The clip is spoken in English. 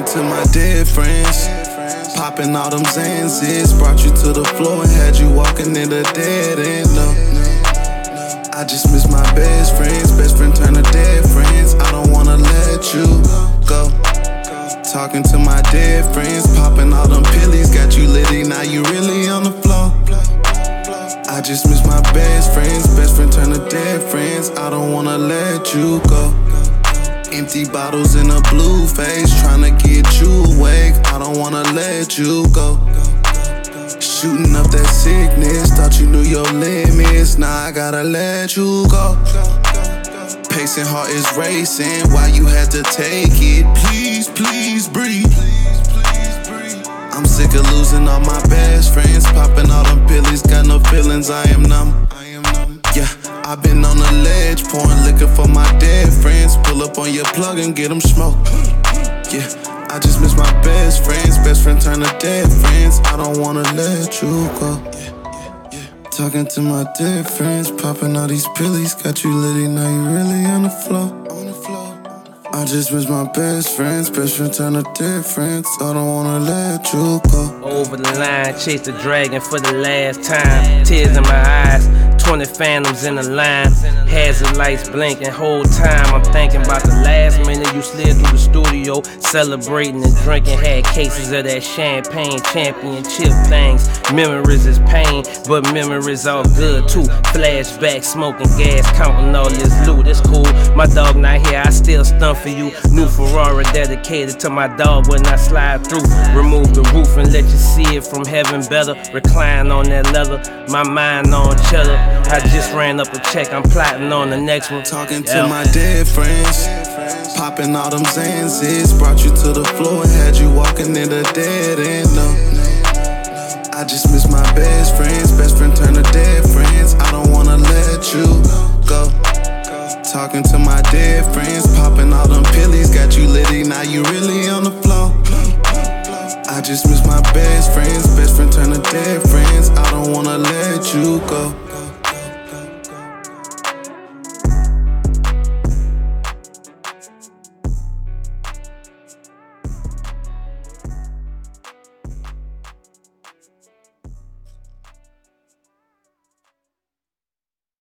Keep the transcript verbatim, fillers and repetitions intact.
to my dead friends, popping all them Zanzis. Brought you to the floor and had you walking in the dead end. No, I just miss my best friends. Best friend turn to dead friends. I don't wanna let you go. Talking to my dead friends, popping all them pillies. Got you litty, now you really on the floor. I just miss my best friends. Best friend turn to dead friends. I don't wanna let you go. Empty bottles in a blue face, tryna get you awake. I don't wanna let you go. Shooting up that sickness, thought you knew your limits. Now I gotta let you go. Pacing heart is racing, why you had to take it? Please, please breathe. I'm sick of losing all my best friends, popping all them pillies, got no feelings, I am numb. Yeah, I've been on the ledge, pouring liquor for my dead friends. Pull up on your plug and get them smoked. Yeah, I just miss my best friends. Best friend turn to dead friends. I don't wanna let you go. Talking to my dead friends, popping all these pillies. Got you litty, now you really on the floor. I just miss my best friends. Best friend turn to dead friends. I don't wanna let you go. Over the line, chase the dragon for the last time. Tears in my eyes, twenty phantoms in the line. Hazard lights blinking, whole time I'm thinking about the last minute you slid through the studio. Celebrating and drinking, had cases of that champagne, championship things. Memories is pain, but memories all good too. Flashback, smoking gas, counting all this loot, it's cool. My dog not here, I still stunt for you. New Ferrari dedicated to my dog when I slide through. Remove the roof and let you see it from heaven better. Recline on that leather, my mind on cheddar. I just ran up a check, I'm plotting on the next one. Talking to my dead friends, popping all them Zanzis. Brought you to the floor and had you walking in the dead end. No, I just miss my best friends. Best friend turn to dead friends. I don't wanna let you go. Talking to my dead friends, popping all them pillies. Got you litty, now you really on the floor. I just miss my best friends. Best friend turn to dead friends. I don't wanna let you go.